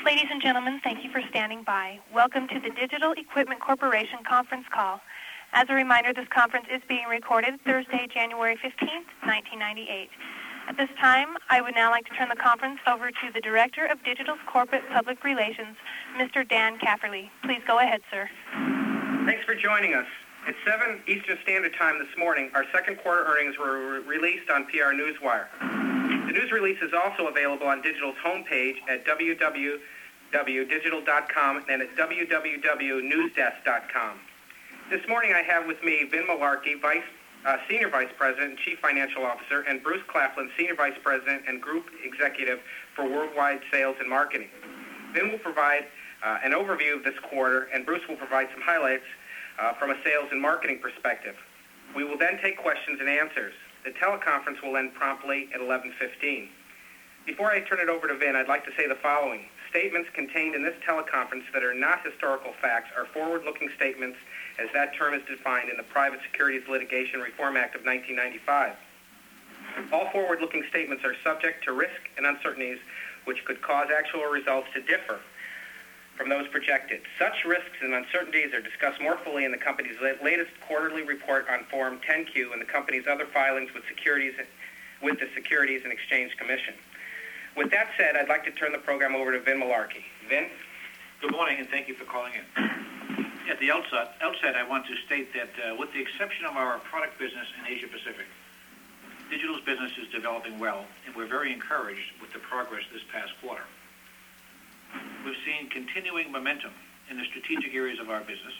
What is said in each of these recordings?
Ladies and gentlemen, thank you for standing by. Welcome to the Digital Equipment Corporation conference call. As a reminder, this conference is being recorded Thursday, January 15th, 1998. At this time, I would now like to turn the conference over to the Director of Digital's Corporate Public Relations, Mr. Dan Cafferly. Please go ahead, sir. Thanks for joining us. At 7 Eastern Standard Time this morning, our second quarter earnings were released on PR Newswire. The news release is also available on Digital's homepage at www.digital.com and at www.newsdesk.com. This morning I have with me Vin Malarkey, Senior Vice President and Chief Financial Officer, and Bruce Claflin, Senior Vice President and Group Executive for Worldwide Sales and Marketing. Vin will provide an overview of this quarter, and Bruce will provide some highlights from a sales and marketing perspective. We will then take questions and answers. The teleconference will end promptly at 11:15. Before I turn it over to Vin, I'd like to say the following. Statements contained in this teleconference that are not historical facts are forward-looking statements as that term is defined in the Private Securities Litigation Reform Act of 1995. All forward-looking statements are subject to risk and uncertainties which could cause actual results to differ from those projected. Such risks and uncertainties are discussed more fully in the company's latest quarterly report on Form 10-Q and the company's other filings with the Securities and Exchange Commission. With that said, I'd like to turn the program over to Vin Malarkey. Vin? Good morning, and thank you for calling in. At the outset, I want to state that with the exception of our product business in Asia Pacific, Digital's business is developing well, and we're very encouraged with the progress this past quarter. We've seen continuing momentum in the strategic areas of our business,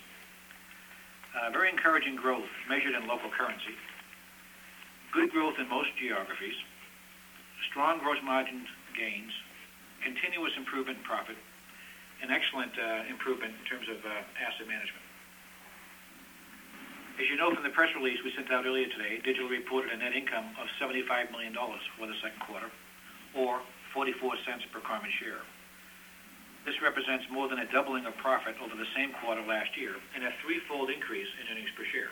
very encouraging growth measured in local currency, good growth in most geographies, strong gross margin gains, continuous improvement in profit, and excellent improvement in terms of asset management. As you know from the press release we sent out earlier today, Digital reported a net income of $75 million for the second quarter, or 44 cents per common share. This represents more than a doubling of profit over the same quarter last year and a threefold increase in earnings per share.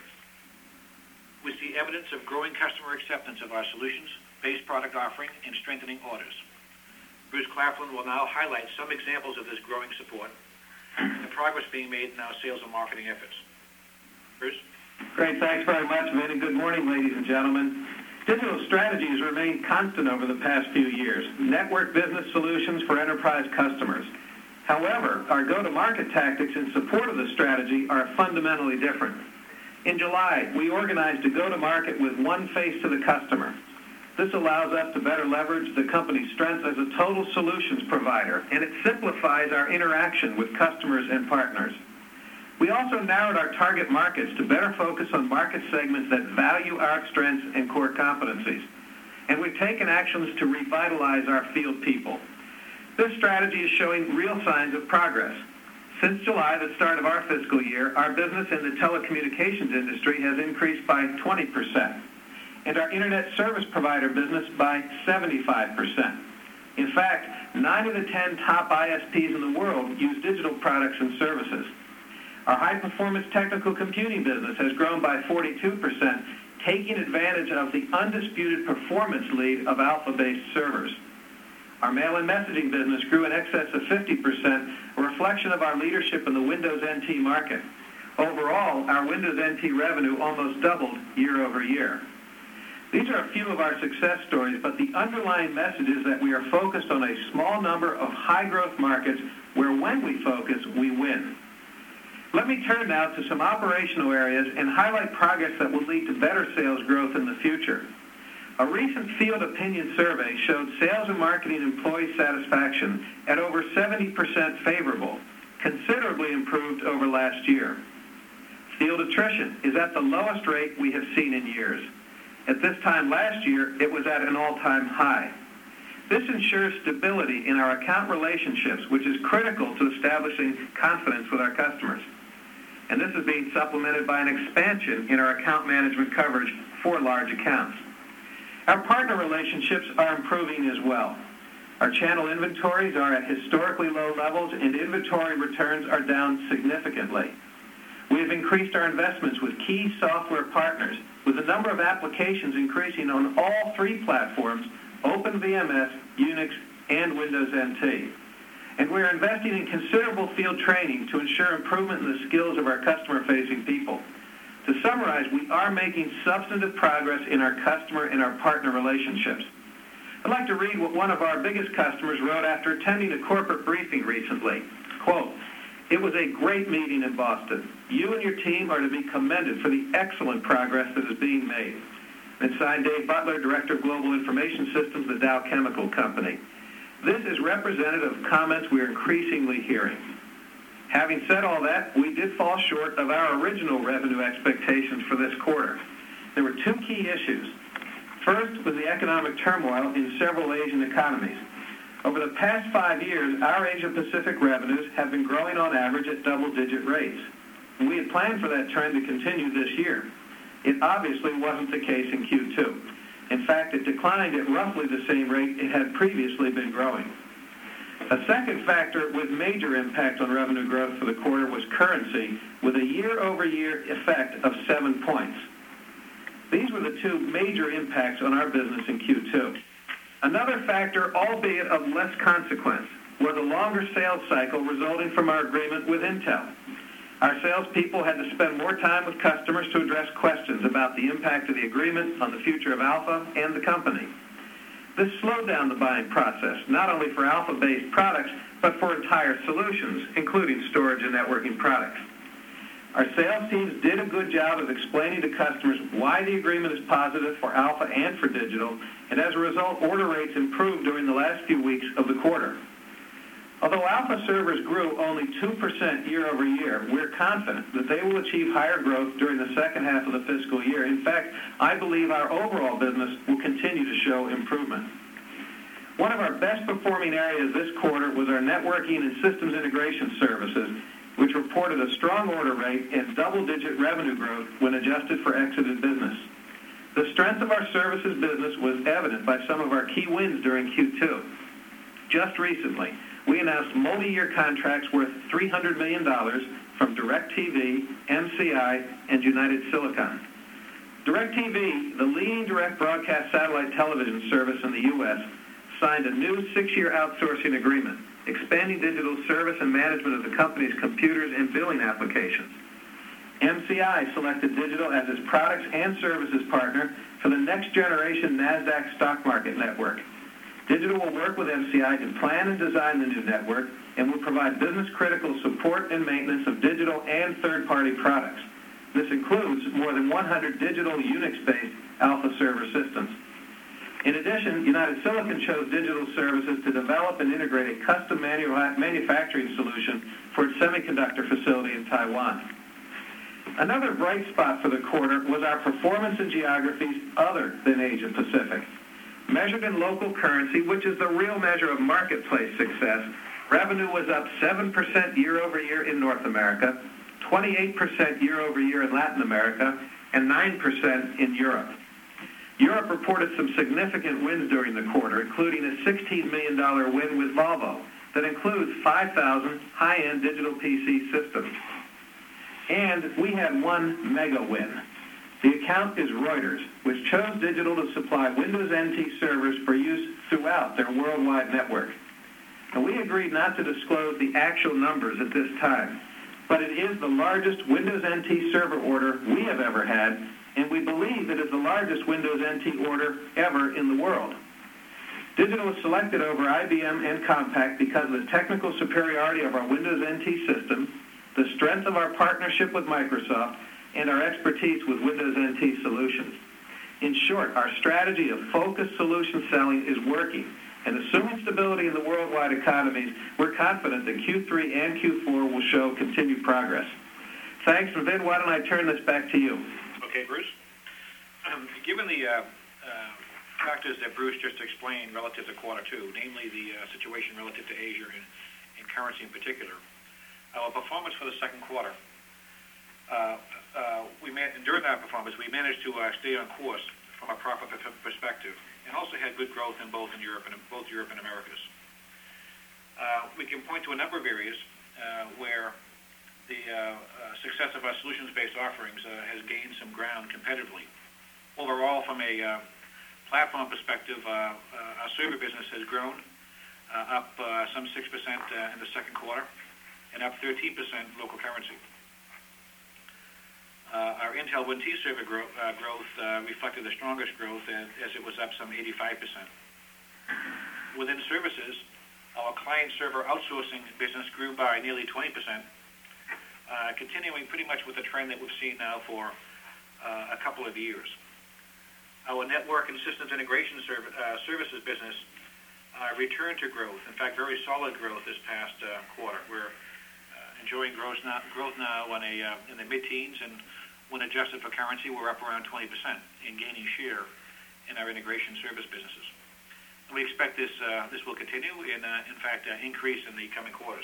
We see evidence of growing customer acceptance of our solutions, base product offering, and strengthening orders. Bruce Claflin will now highlight some examples of this growing support and the progress being made in our sales and marketing efforts. Bruce? Great, thanks very much, Vin, and good morning, ladies and gentlemen. Digital's strategy has remained constant over the past few years. Network business solutions for enterprise customers. However, our go-to-market tactics in support of the strategy are fundamentally different. In July, we organized a go-to-market with one face to the customer. This allows us to better leverage the company's strength as a total solutions provider, and it simplifies our interaction with customers and partners. We also narrowed our target markets to better focus on market segments that value our strengths and core competencies. And we've taken actions to revitalize our field people. This strategy is showing real signs of progress. Since July, the start of our fiscal year, our business in the telecommunications industry has increased by 20%, and our internet service provider business by 75%. In fact, 9 of the 10 top ISPs in the world use Digital products and services. Our high-performance technical computing business has grown by 42%, taking advantage of the undisputed performance lead of Alpha-based servers. Our mail and messaging business grew in excess of 50%, a reflection of our leadership in the Windows NT market. Overall, our Windows NT revenue almost doubled year over year. These are a few of our success stories, but the underlying message is that we are focused on a small number of high-growth markets where when we focus, we win. Let me turn now to some operational areas and highlight progress that will lead to better sales growth in the future. A recent field opinion survey showed sales and marketing employee satisfaction at over 70% favorable, considerably improved over last year. Field attrition is at the lowest rate we have seen in years. At this time last year, it was at an all-time high. This ensures stability in our account relationships, which is critical to establishing confidence with our customers. And this is being supplemented by an expansion in our account management coverage for large accounts. Our partner relationships are improving as well. Our channel inventories are at historically low levels, and inventory returns are down significantly. We have increased our investments with key software partners, with the number of applications increasing on all three platforms, OpenVMS, Unix, and Windows NT. And we're investing in considerable field training to ensure improvement in the skills of our customer-facing people. To summarize, we are making substantive progress in our customer and our partner relationships. I'd like to read what one of our biggest customers wrote after attending a corporate briefing recently. Quote, "It was a great meeting in Boston. You and your team are to be commended for the excellent progress that is being made." And signed Dave Butler, Director of Global Information Systems, the Dow Chemical Company. This is representative of comments we are increasingly hearing. Having said all that, we did fall short of our original revenue expectations for this quarter. There were two key issues. First was the economic turmoil in several Asian economies. Over the past 5 years, our Asia-Pacific revenues have been growing on average at double-digit rates. And we had planned for that trend to continue this year. It obviously wasn't the case in Q2. In fact, it declined at roughly the same rate it had previously been growing. A second factor with major impact on revenue growth for the quarter was currency, with a year-over-year effect of 7 points. These were the two major impacts on our business in Q2. Another factor, albeit of less consequence, was a longer sales cycle resulting from our agreement with Intel. Our salespeople had to spend more time with customers to address questions about the impact of the agreement on the future of Alpha and the company. This slowed down the buying process, not only for Alpha-based products, but for entire solutions, including storage and networking products. Our sales teams did a good job of explaining to customers why the agreement is positive for Alpha and for Digital, and as a result, order rates improved during the last few weeks of the quarter. Although Alpha servers grew only 2% year over year, we're confident that they will achieve higher growth during the second half of the fiscal year. In fact, I believe our overall business will continue to show improvement. One of our best performing areas this quarter was our networking and systems integration services, which reported a strong order rate and double-digit revenue growth when adjusted for exited business. The strength of our services business was evident by some of our key wins during Q2. Just recently, we announced multi-year contracts worth $300 million from DirecTV, MCI, and United Silicon. DirecTV, the leading direct broadcast satellite television service in the U.S., signed a new 6-year outsourcing agreement, expanding Digital service and management of the company's computers and billing applications. MCI selected Digital as its products and services partner for the next generation NASDAQ stock market network. Digital will work with MCI to plan and design the new network and will provide business-critical support and maintenance of Digital and third-party products. This includes more than 100 Digital Unix-based Alpha server systems. In addition, United Silicon chose Digital Services to develop and integrate a custom manufacturing solution for its semiconductor facility in Taiwan. Another bright spot for the quarter was our performance in geographies other than Asia Pacific. Measured in local currency, which is the real measure of marketplace success, revenue was up 7% year over year in North America, 28% year over year in Latin America, and 9% in Europe. Europe reported some significant wins during the quarter, including a $16 million win with Volvo that includes 5,000 high-end Digital PC systems. And we had one mega win. The account is Reuters, which chose Digital to supply Windows NT servers for use throughout their worldwide network. Now, we agreed not to disclose the actual numbers at this time, but it is the largest Windows NT server order we have ever had, and we believe it is the largest Windows NT order ever in the world. Digital was selected over IBM and Compaq because of the technical superiority of our Windows NT system, the strength of our partnership with Microsoft, and our expertise with Windows NT solutions. In short, our strategy of focused solution selling is working, and assuming stability in the worldwide economies, we're confident that Q3 and Q4 will show continued progress. Thanks, and Vin, why don't I turn this back to you? Okay, Bruce. Given the factors that Bruce just explained relative to quarter two, namely the situation relative to Asia and currency in particular, our performance for the second quarter, during that performance, we managed to stay on course from a profit perspective, and also had good growth in both Europe and Americas. We can point to a number of areas where the success of our solutions-based offerings has gained some ground competitively. Overall, from a platform perspective, our server business has grown. up some 6% in the second quarter, and up 13% local currency. Our Intel Wind T server growth reflected the strongest growth as it was up some 85%. Within services, our client server outsourcing business grew by nearly 20%, continuing pretty much with the trend that we've seen now for a couple of years. Our network and systems integration services business returned to growth. In fact, very solid growth this past quarter. We're enjoying growth now in the mid-teens, and when adjusted for currency, we're up around 20% in gaining share in our integration service businesses. And we expect this will continue and, in fact, increase in the coming quarters.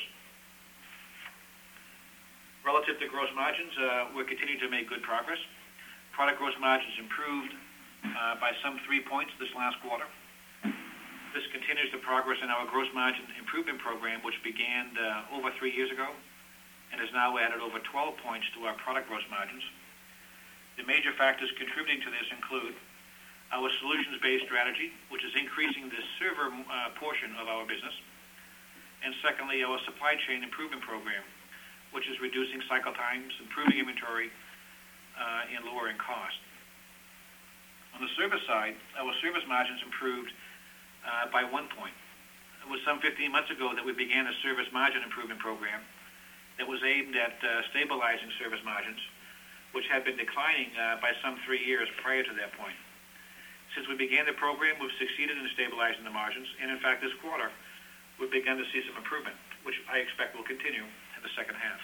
Relative to gross margins, we're continuing to make good progress. Product gross margins improved by some 3 points this last quarter. This continues the progress in our gross margin improvement program, which began over 3 years ago and has now added over 12 points to our product gross margins. The major factors contributing to this include our solutions-based strategy, which is increasing the server portion of our business, and secondly, our supply chain improvement program, which is reducing cycle times, improving inventory, and lowering cost. On the service side, our service margins improved by 1 point. It was some 15 months ago that we began a service margin improvement program that was aimed at stabilizing service margins, which had been declining by some 3 years prior to that point. Since we began the program, we've succeeded in stabilizing the margins, and in fact, this quarter, we've begun to see some improvement, which I expect will continue in the second half.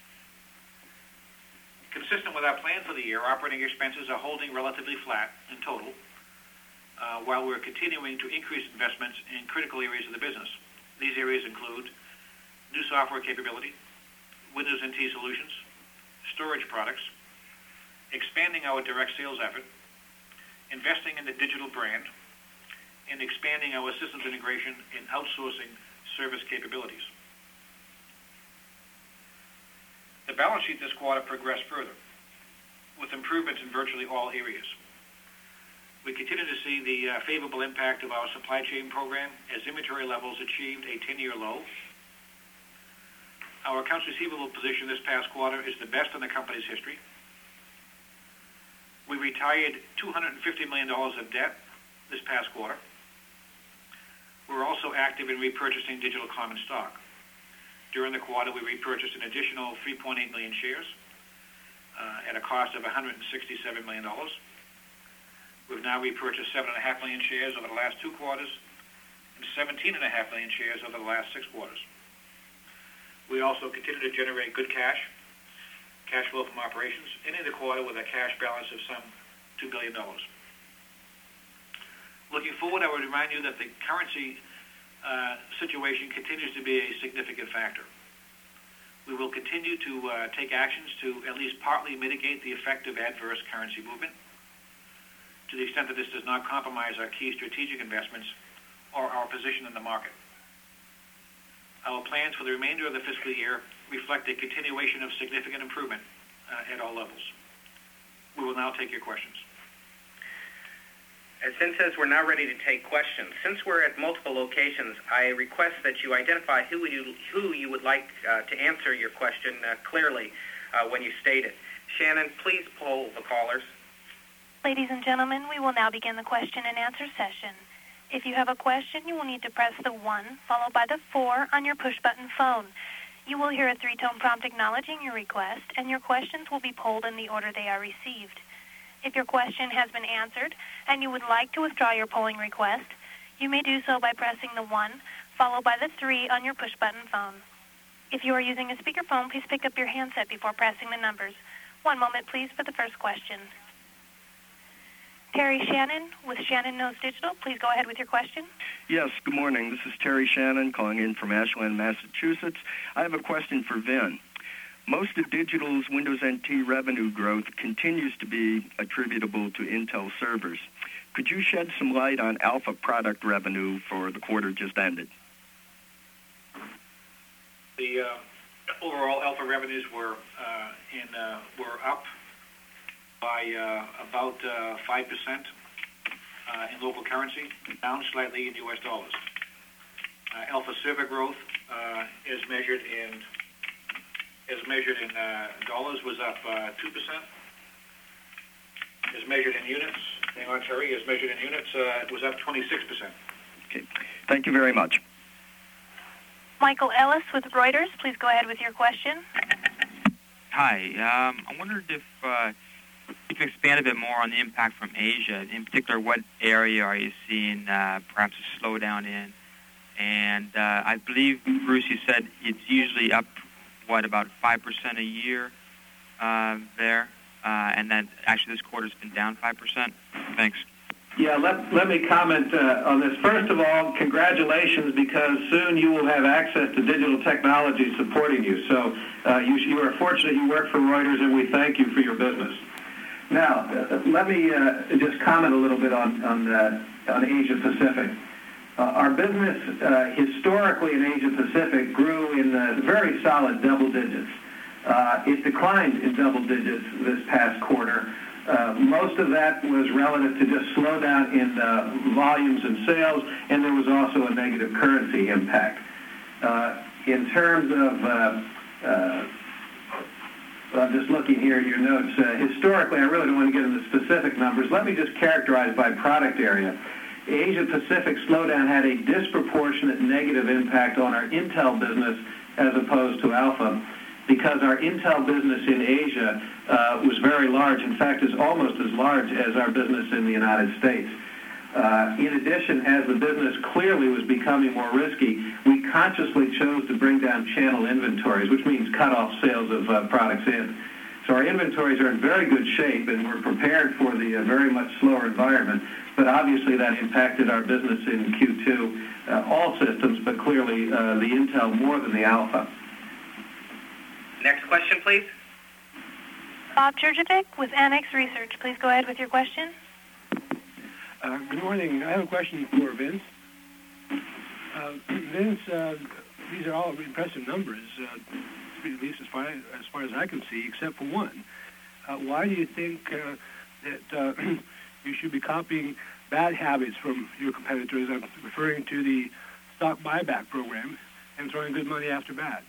Consistent with our plan for the year, operating expenses are holding relatively flat in total, while we're continuing to increase investments in critical areas of the business. These areas include new software capability, Windows NT solutions, storage products, expanding our direct sales effort, investing in the digital brand, and expanding our systems integration and outsourcing service capabilities. The balance sheet this quarter progressed further, with improvements in virtually all areas. We continue to see the favorable impact of our supply chain program as inventory levels achieved a 10-year low. Our accounts receivable position this past quarter is the best in the company's history. We retired $250 million of debt this past quarter. We're also active in repurchasing digital common stock. During the quarter, we repurchased an additional 3.8 million shares at a cost of $167 million. We've now repurchased 7.5 million shares over the last 2 quarters and 17.5 million shares over the last 6 quarters. We also continue to generate good cash flow from operations, ending the quarter with a cash balance of some $2 billion. Looking forward, I would remind you that the currency situation continues to be a significant factor. We will continue to take actions to at least partly mitigate the effect of adverse currency movement, to the extent that this does not compromise our key strategic investments or our position in the market. Our plans for the remainder of the fiscal year reflect a continuation of significant improvement at all levels. We will now take your questions. As Finn says, we're now ready to take questions. Since we're at multiple locations, I request that you identify who you would like to answer your question clearly when you state it. Shannon, please poll the callers. Ladies and gentlemen, we will now begin the question and answer session. If you have a question, you will need to press the 1 followed by the 4 on your push-button phone. You will hear a 3-tone prompt acknowledging your request, and your questions will be polled in the order they are received. If your question has been answered and you would like to withdraw your polling request, you may do so by pressing the 1 followed by the 3 on your push-button phone. If you are using a speakerphone, please pick up your handset before pressing the numbers. One moment, please, for the first question. Terry Shannon with Shannon Knows Digital. Please go ahead with your question. Yes, good morning. This is Terry Shannon calling in from Ashland, Massachusetts. I have a question for Vin. Most of Digital's Windows NT revenue growth continues to be attributable to Intel servers. Could you shed some light on Alpha product revenue for the quarter just ended? The overall Alpha revenues were up by about 5% in local currency, down slightly in U.S. dollars. Alpha server growth, as measured in dollars, was up 2%. As measured in units, hang on, Terry, as measured in units, it was up 26%. Okay. Thank you very much. Michael Ellis with Reuters, please go ahead with your question. Hi. I wondered if you could expand a bit more on the impact from Asia. In particular, what area are you seeing perhaps a slowdown in? And I believe, Bruce, you said it's usually up, about 5% a year there? And then actually this quarter's been down 5%? Thanks. Yeah, let me comment on this. First of all, congratulations, because soon you will have access to digital technology supporting you. So you are fortunate you work for Reuters, and we thank you for your business. Now, let me just comment a little bit on Asia Pacific. Our business historically in Asia Pacific grew in very solid double digits. It declined in double digits this past quarter. Most of that was relative to just slowdown in volumes and sales, and there was also a negative currency impact. In terms of, I'm just looking here at your notes. Historically, I really don't want to get into specific numbers. Let me just characterize by product area. The Asia Pacific slowdown had a disproportionate negative impact on our Intel business as opposed to Alpha, because our Intel business in Asia was very large. In fact, is almost as large as our business in the United States. In addition, as the business clearly was becoming more risky, we consciously chose to bring down channel inventories, which means cut off sales of products in. So our inventories are in very good shape, and we're prepared for the very much slower environment. But obviously that impacted our business in Q2, all systems, but clearly the Intel more than the Alpha. Next question, please. Bob Jurjevic with Annex Research. Please go ahead with your question. Good morning. I have a question for Vince. Vince, these are all impressive numbers, at least as far as I can see, except for one. Why do you think that you should be copying bad habits from your competitors? I'm referring to the stock buyback program and throwing good money after bad.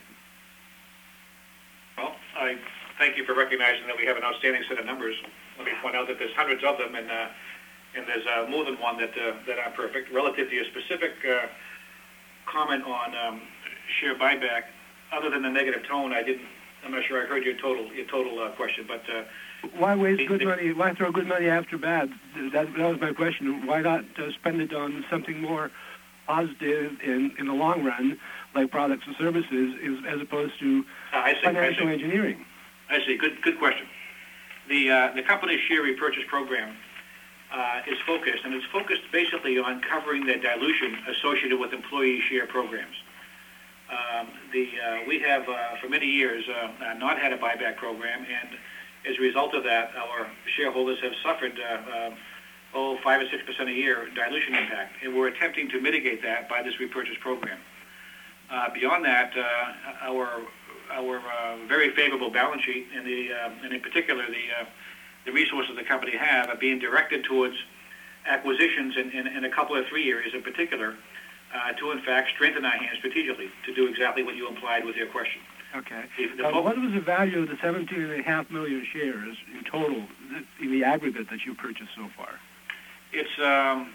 Well, I thank you for recognizing that we have an outstanding set of numbers. Let me point out that there's hundreds of them, and there's more than one that are perfect. Relative to your specific comment on share buyback, other than the negative tone, I'm not sure I heard your total question. But why waste good money? Why throw good money after bad? That was my question. Why not spend it on something more positive in the long run, like products and services, as opposed to financial engineering? I see. Good question. The company's share repurchase program is focused, and it's focused basically on covering the dilution associated with employee share programs. We have for many years not had a buyback program, and as a result of that, our shareholders have suffered 5 or 6% a year dilution impact, and we're attempting to mitigate that by this repurchase program. Beyond that, our very favorable balance sheet and in particular the resources the company have are being directed towards acquisitions in a couple of 3 areas in particular to in fact strengthen our hands strategically to do exactly what you implied with your question. Okay. What was the value of the 17.5 million shares in total, in the aggregate that you purchased so far? It's about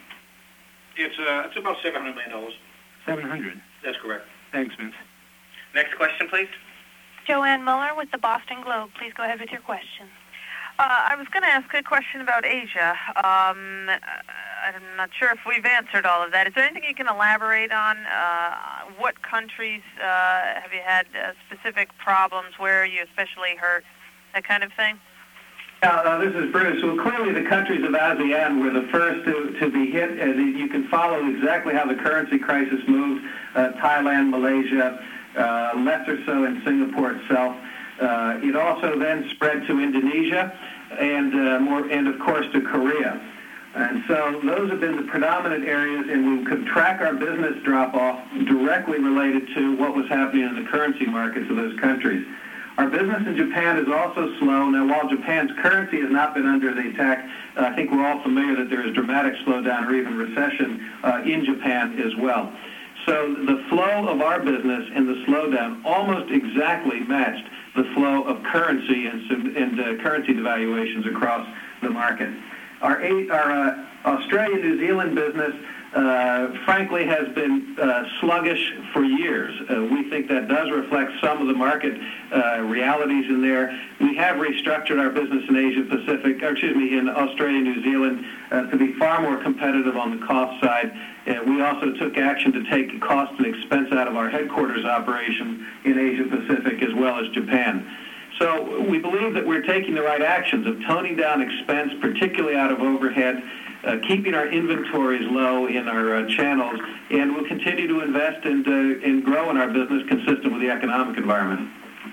$700 million. 700. That's correct. Thanks, Vince. Next question, please. Joanne Muller with the Boston Globe. Please go ahead with your question. I was going to ask a question about Asia. I'm not sure if we've answered all of that. Is there anything you can elaborate on? What countries have you had specific problems? Where are you especially hurt? That kind of thing? This is Bruce. Well, clearly the countries of ASEAN were the first to be hit. You can follow exactly how the currency crisis moved. Thailand, Malaysia, lesser so in Singapore itself. It also then spread to Indonesia and of course to Korea. And so those have been the predominant areas, and we could track our business drop-off directly related to what was happening in the currency markets of those countries. Our business in Japan is also slow. Now, while Japan's currency has not been under the attack, I think we're all familiar that there is dramatic slowdown or even recession in Japan as well. So the flow of our business and the slowdown almost exactly matched the flow of currency and currency devaluations across the market. Our Australia-New Zealand business, frankly, has been sluggish for years. We think that does reflect some of the market realities in there. We have restructured our business in in Australia, New Zealand, to be far more competitive on the cost side. We also took action to take cost and expense out of our headquarters operation in Asia Pacific as well as Japan. So we believe that we're taking the right actions of toning down expense, particularly out of overhead, keeping our inventories low in our channels, and we'll continue to invest and grow in our business consistent with the economic environment.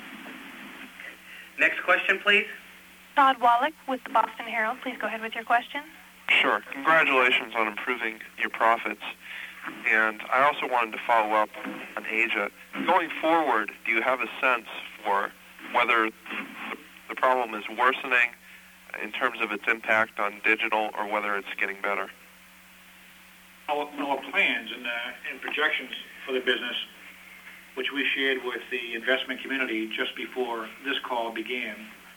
Next question, please. Todd Wallach with the Boston Herald. Please go ahead with your question. Sure. Congratulations on improving your profits. And I also wanted to follow up on Asia. Going forward, do you have a sense for whether the problem is worsening in terms of its impact on digital or whether it's getting better? Our plans and projections for the business, which we shared with the investment community just before this call began,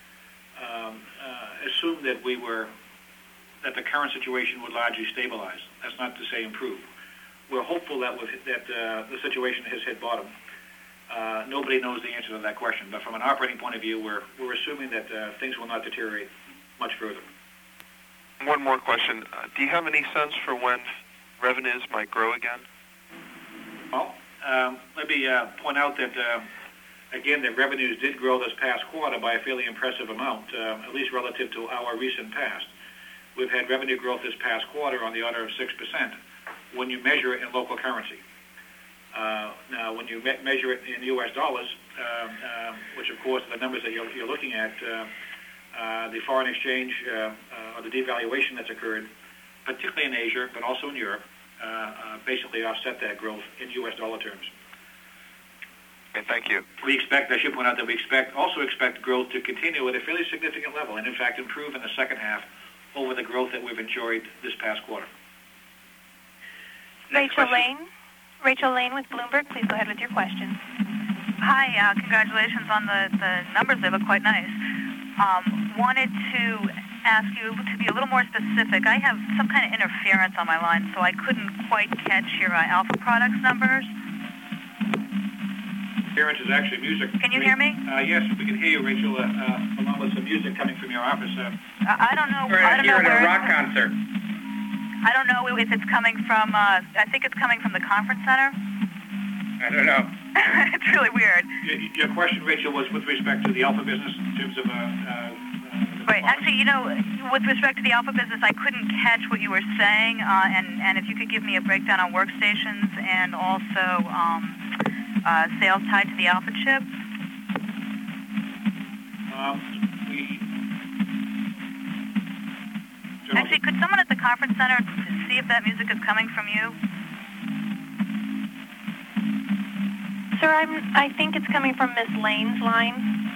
assumed that the current situation would largely stabilize. That's not to say improve. We're hopeful that the situation has hit bottom. Nobody knows the answer to that question, but from an operating point of view, we're assuming that things will not deteriorate much further. One more question. Do you have any sense for when revenues might grow again? Well, let me point out that, again, the revenues did grow this past quarter by a fairly impressive amount, at least relative to our recent past. We've had revenue growth this past quarter on the order of 6% when you measure it in local currency. Now, when you measure it in U.S. dollars, which, of course, are the numbers that you're looking at, the foreign exchange or the devaluation that's occurred, particularly in Asia, but also in Europe, basically offset that growth in U.S. dollar terms. Okay, thank you. I should point out that we also expect growth to continue at a fairly significant level and, in fact, improve in the second half over the growth that we've enjoyed this past quarter. Rachel Lane with Bloomberg. Please go ahead with your question. Hi, congratulations on the numbers. They look quite nice. Wanted to ask you to be a little more specific. I have some kind of interference on my line, so I couldn't quite catch your Alpha Products numbers. Interference is actually music. Can you hear me? Yes, we can hear you, Rachel, along with some music coming from your office. I don't know. You're at a rock concert. I don't know if it's coming from, I think it's coming from the conference center. I don't know. It's really weird. Your question, Rachel, was with respect to the Alpha business in terms of... Right. Actually, with respect to the Alpha business, I couldn't catch what you were saying, and if you could give me a breakdown on workstations and also sales tied to the Alpha chip. Actually, could someone at the conference center see if that music is coming from you? Sir, I think it's coming from Miss Lane's line.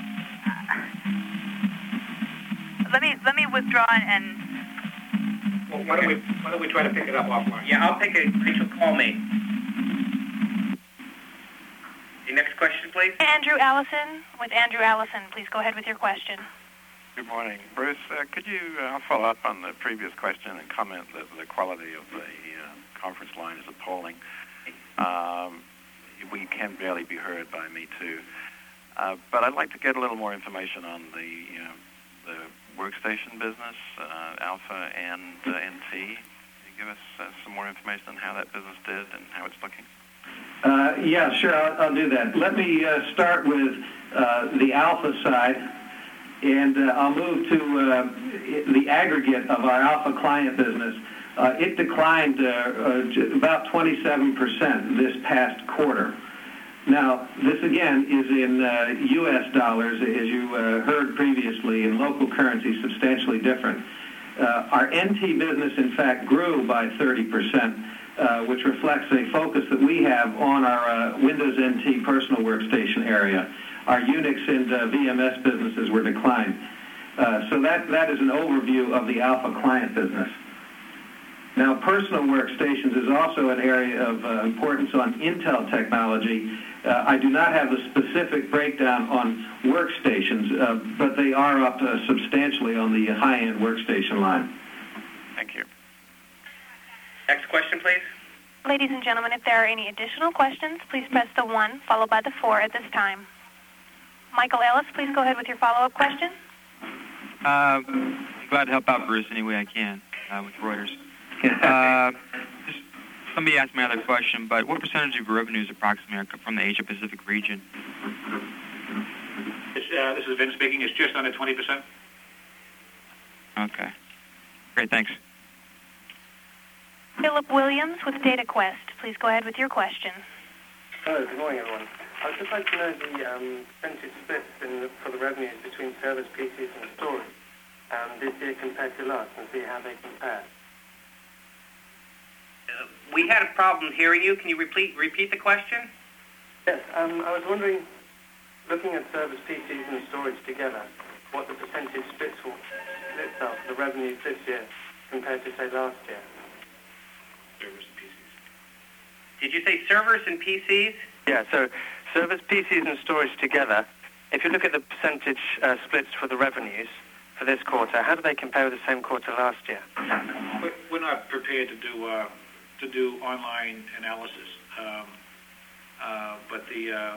Let me withdraw and. Well, why don't we try to pick it up offline? Yeah, I'll pick it. Rachel, call me. Your next question, please. Andrew Allison with Andrew Allison. Please go ahead with your question. Good morning. Bruce, could you follow up on the previous question and comment that the quality of the conference line is appalling? We can barely be heard by me, too. But I'd like to get a little more information on the workstation business, Alpha and NT. Can you give us some more information on how that business did and how it's looking? Yeah, sure. I'll do that. Let me start with the Alpha side. And I'll move to the aggregate of our Alpha client business. It declined about 27% this past quarter. Now, this again is in U.S. dollars, as you heard previously, in local currency, substantially different. Our NT business, in fact, grew by 30%, which reflects a focus that we have on our Windows NT personal workstation area. Our Unix and VMS businesses were declined. So that is an overview of the Alpha client business. Now, personal workstations is also an area of importance on Intel technology. I do not have the specific breakdown on workstations, but they are up substantially on the high-end workstation line. Thank you. Next question, please. Ladies and gentlemen, if there are any additional questions, please press the 1 followed by the 4 at this time. Michael Ellis, please go ahead with your follow-up question. I'm glad to help out Bruce any way I can with Reuters. Just, somebody asked my other question, but what percentage of your revenues approximately are from the Asia-Pacific region? This is Vince speaking. It's just under 20%. Okay. Great, thanks. Philip Williams with DataQuest. Please go ahead with your question. Hello, good morning, everyone. I would just like to know the percentage splits for the revenues between servers, PCs, and storage this year compared to last, and see how they compare. We had a problem hearing you. Can you repeat the question? Yes, I was wondering, looking at servers, PCs, and storage together, what the percentage splits are for the revenues this year compared to, say, last year. Servers and PCs. Did you say servers and PCs? Yeah, so servers, PCs, and storage together, if you look at the percentage splits for the revenues for this quarter, how do they compare with the same quarter last year? We're not prepared to do online analysis, but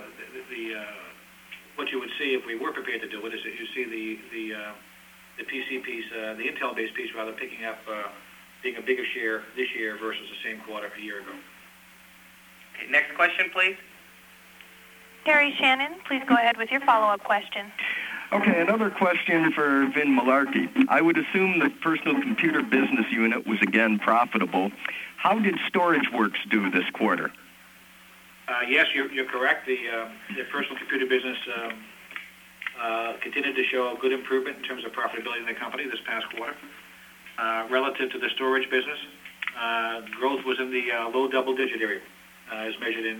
what you would see if we were prepared to do it is that you see the PC piece, the Intel-based piece, rather picking up, being a bigger share this year versus the same quarter a year ago. Okay, next question, please. Terry Shannon, please go ahead with your follow-up question. Okay, another question for Vin Malarkey. I would assume the personal computer business unit was again profitable. How did StorageWorks do this quarter? Yes, you're correct. The personal computer business continued to show a good improvement in terms of profitability in the company this past quarter. Relative to the storage business, growth was in the low double-digit area, as measured in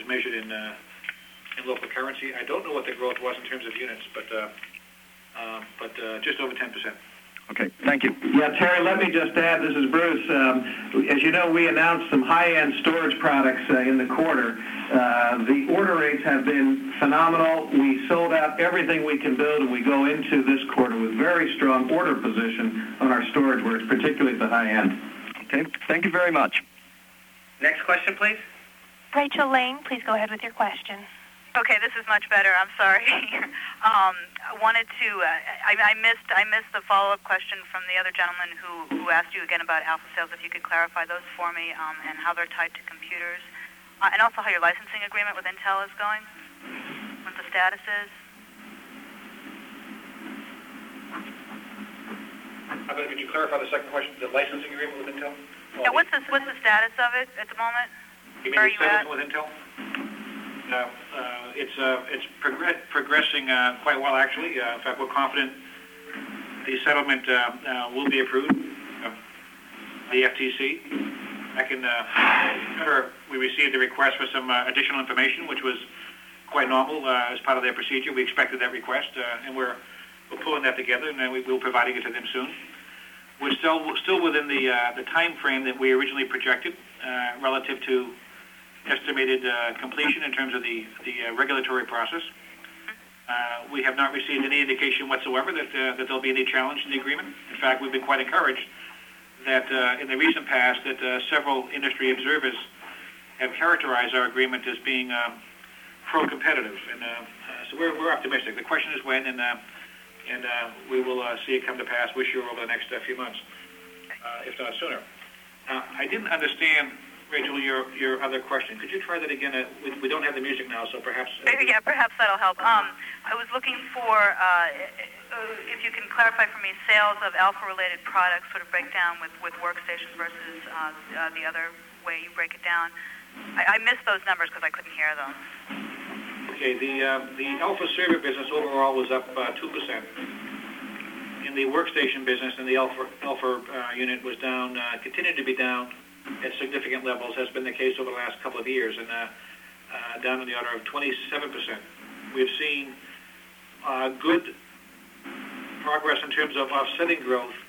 local currency. I don't know what the growth was in terms of units, but just over 10%. Okay, thank you. Yeah, Terry, let me just add, this is Bruce. As you know, we announced some high-end storage products in the quarter. The order rates have been phenomenal. We sold out everything we can build, and we go into this quarter with very strong order position on our StorageWorks, particularly at the high end. Okay, thank you very much. Next question, please. Rachel Lane, please go ahead with your question. Okay, this is much better. I'm sorry. I missed the follow-up question from the other gentleman who asked you again about alpha sales. If you could clarify those for me and how they're tied to computers, and also how your licensing agreement with Intel is going, what the status is. Could you clarify the second question? The licensing agreement with Intel? Yeah, what's the status of it at the moment? You mean the settlement with Intel? It's progressing quite well, actually. In fact, we're confident the settlement will be approved. The FTC. Back in November, we received a request for some additional information, which was quite normal as part of their procedure. We expected that request, and we're pulling that together, and then we'll be providing it to them soon. We're still within the time frame that we originally projected relative to estimated completion in terms of the regulatory process. We have not received any indication whatsoever that there'll be any challenge in the agreement. In fact, we've been quite encouraged that in the recent past that several industry observers have characterized our agreement as being pro-competitive, and so we're optimistic. The question is when, and we will see it come to pass, we're sure, over the next few months, if not sooner. I didn't understand, Rachel, your other question. Could you try that again? We don't have the music now, so perhaps... Yeah, perhaps that'll help. I was looking for, if you can clarify for me, sales of alpha-related products, sort of break down with workstations versus the other way you break it down. I missed those numbers because I couldn't hear them. Okay, the alpha server business overall was up 2%. In the workstation business, and the alpha unit was down, continued to be down at significant levels, has been the case over the last couple of years, and down in the order of 27%. We've seen good progress in terms of offsetting growth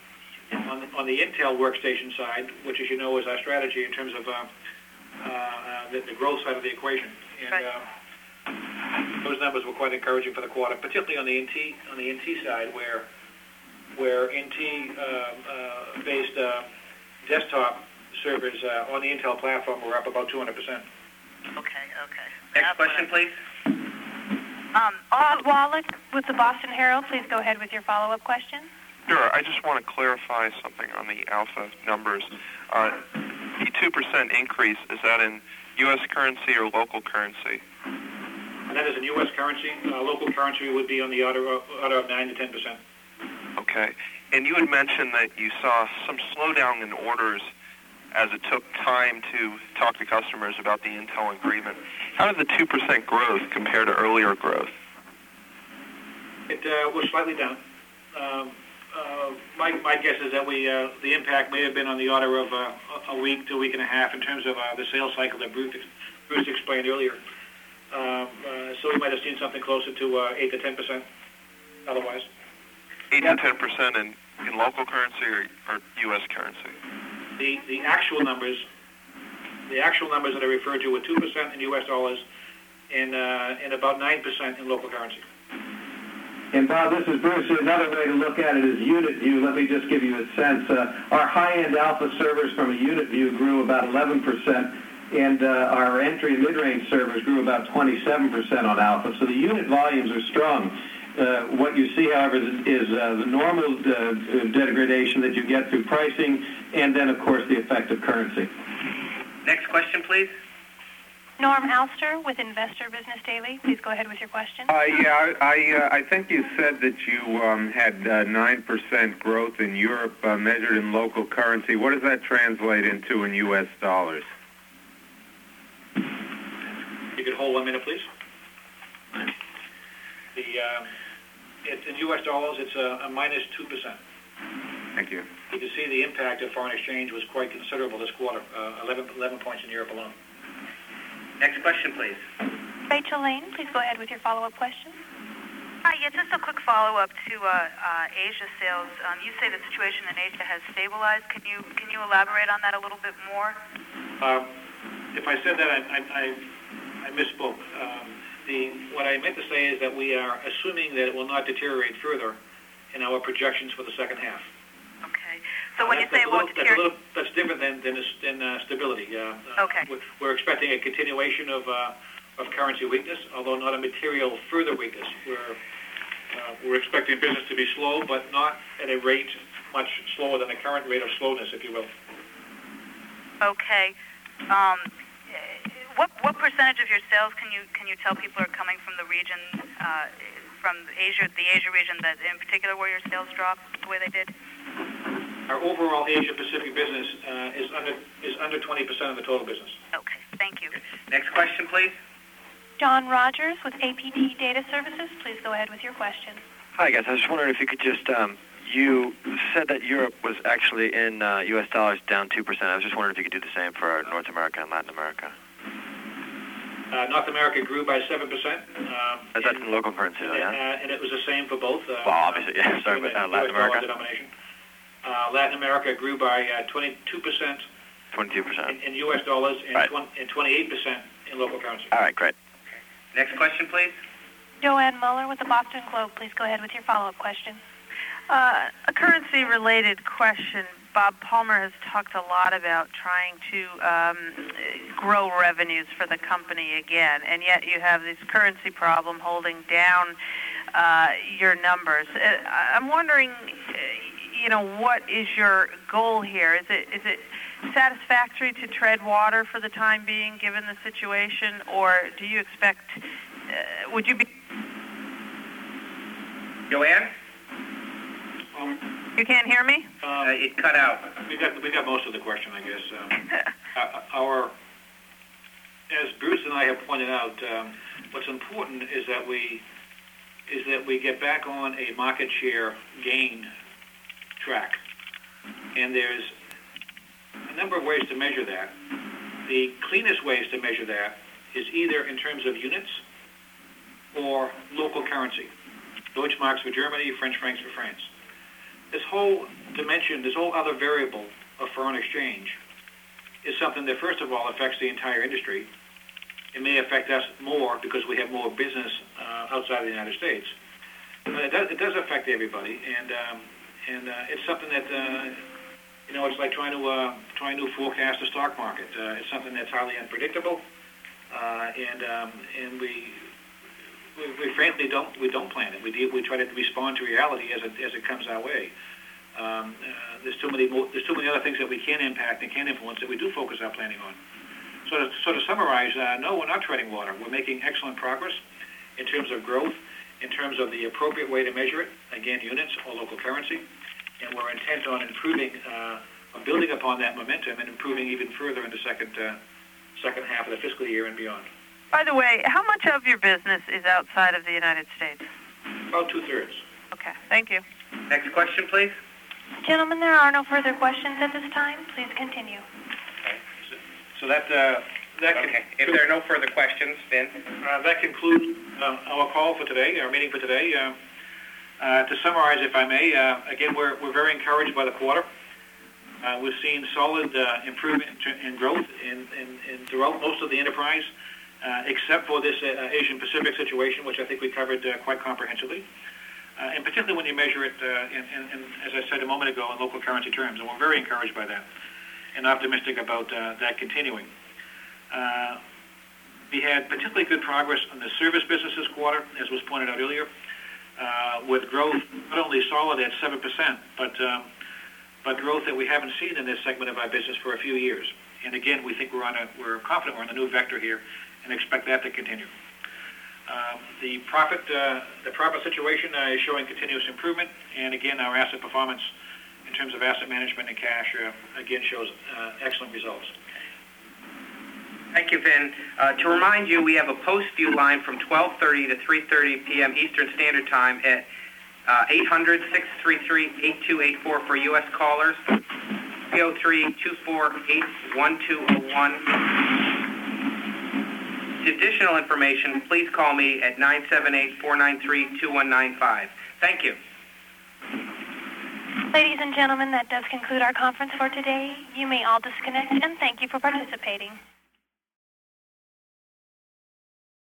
On the Intel workstation side, which, as you know, is our strategy in terms of the growth side of the equation. And those numbers were quite encouraging for the quarter, particularly on the NT side, where NT-based desktop servers on the Intel platform were up about 200%. Okay. Next question, please. Wallach with the Boston Herald, please go ahead with your follow-up question. Sure. I just want to clarify something on the Alpha numbers. The 2% increase, is that in U.S. currency or local currency? And that is in U.S. currency. Local currency would be on the order of 9 to 10%. Okay. And you had mentioned that you saw some slowdown in orders as it took time to talk to customers about the Intel agreement. How did the 2% growth compare to earlier growth? It was slightly down. My guess is that the impact may have been on the order of a week to a week and a half in terms of the sales cycle that Bruce explained earlier. So we might have seen something closer to 8 to 10% otherwise. 8 to 10% in local currency or U.S. currency? The actual numbers that I referred to were 2% in U.S. dollars and about 9% in local currency. And Bob, this is Bruce. Another way to look at it is unit view. Let me just give you a sense. Our high-end Alpha servers from a unit view grew about 11%, and our entry and mid-range servers grew about 27% on Alpha. So the unit volumes are strong. What you see, however, is the normal degradation that you get through pricing, and then, of course, the effect of currency. Next question, please. Norm Alster with Investor Business Daily. Please go ahead with your question. I think you said that you had 9% growth in Europe measured in local currency. What does that translate into in U.S. dollars? You could hold 1 minute, please. In U.S. dollars, it's a minus 2%. Thank you. You can see the impact of foreign exchange was quite considerable this quarter, 11 points in Europe alone. Next question, please. Rachel Lane, please go ahead with your follow-up question. Hi, just a quick follow-up to Asia sales. You say the situation in Asia has stabilized. Can you elaborate on that a little bit more? If I said that, I misspoke. What I meant to say is that we are assuming that it will not deteriorate further in our projections for the second half. Okay. So when you say it won't deteriorate... That's different than stability. Okay. We're expecting a continuation of currency weakness, although not a material further weakness. We're expecting business to be slow, but not at a rate much slower than the current rate of slowness, if you will. Okay. What percentage of your sales can you tell people are coming from the region, from Asia, the Asia region, that in particular where your sales dropped the way they did? Our overall Asia Pacific business is under 20% of the total business. Okay, thank you. Next question, please. John Rogers with APT Data Services. Please go ahead with your question. Hi, guys. I was just wondering if you could just, you said that Europe was actually in U.S. dollars down 2%. I was just wondering if you could do the same for North America and Latin America. North America grew by 7%. That's in local currency, though, yeah? And it was the same for both. Well, obviously, yeah. Sorry, but Latin America? Latin America grew by 22%. 22%. In U.S. dollars and, right. And 28% in local currency. All right, great. Next question, please. Joanne Muller with the Boston Globe. Please go ahead with your follow-up question. A currency-related question. Bob Palmer has talked a lot about trying to grow revenues for the company again, and yet you have this currency problem holding down your numbers. I'm wondering, what is your goal here? Is it satisfactory to tread water for the time being, given the situation, or do you expect? Would you be? Joanne? You can't hear me? It cut out. We got most of the question, I guess. As Bruce and I have pointed out, what's important is that we get back on a market share gain track, and there's a number of ways to measure that. The cleanest ways to measure that is either in terms of units or local currency. Deutschmarks for Germany, French francs for France. this whole dimension, this whole other variable of foreign exchange is something that, first of all, affects the entire industry. It may affect us more because we have more business outside of the United States. But it does affect everybody, and it's something that it's like trying to forecast the stock market. It's something that's highly unpredictable, and we frankly don't plan it. We try to respond to reality as it comes our way. There's too many other things that we can impact and can influence that we do focus our planning on. So to summarize, no, we're not treading water. We're making excellent progress in terms of growth, in terms of the appropriate way to measure it, again, units or local currency, and we're intent on improving, on building upon that momentum and improving even further in the second half of the fiscal year and beyond. By the way, how much of your business is outside of the United States? About 2/3. Okay, thank you. Next question, please. Gentlemen, there are no further questions at this time. Please continue. So that Okay. If there are no further questions, Vin. That concludes our call for today, our meeting for today. To summarize, if I may, again, we're very encouraged by the quarter. We've seen solid improvement in growth in throughout most of the enterprise, except for this Asian Pacific situation, which I think we covered quite comprehensively. And particularly when you measure it, as I said a moment ago, in local currency terms. And we're very encouraged by that and optimistic about that continuing. We had particularly good progress on the service business this quarter, as was pointed out earlier, with growth not only solid at 7%, but growth that we haven't seen in this segment of our business for a few years. And again, we think we're confident we're on a new vector here and expect that to continue. The profit situation is showing continuous improvement, and again, our asset performance in terms of asset management and cash again shows excellent results. Thank you, Vin. To remind you, we have a post-view line from 12:30 to 3:30 p.m. Eastern Standard Time at 800-633-8284 for U.S. callers, 303-248-1201. For additional information, please call me at 978-493-2195. Thank you. Ladies and gentlemen, that does conclude our conference for today. You may all disconnect, and thank you for participating.